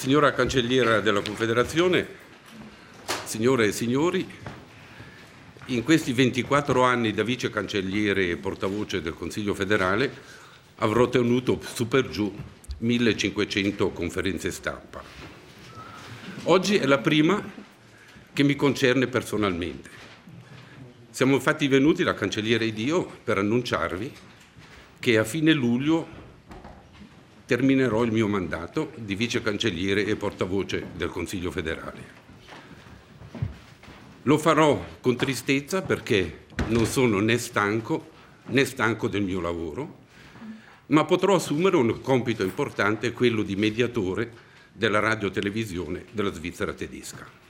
Signora Cancelliera della Confederazione, signore e signori, in questi 24 anni da vice cancelliere e portavoce del Consiglio federale avrò tenuto su per giù 1500 conferenze stampa. Oggi è la prima che mi concerne personalmente. Siamo infatti venuti, la Cancelliera ed io, per annunciarvi che a fine luglio terminerò il mio mandato di vice cancelliere e portavoce del Consiglio federale. Lo farò con tristezza perché non sono né stanco del mio lavoro, ma potrò assumere un compito importante, quello di mediatore della radiotelevisione della Svizzera tedesca.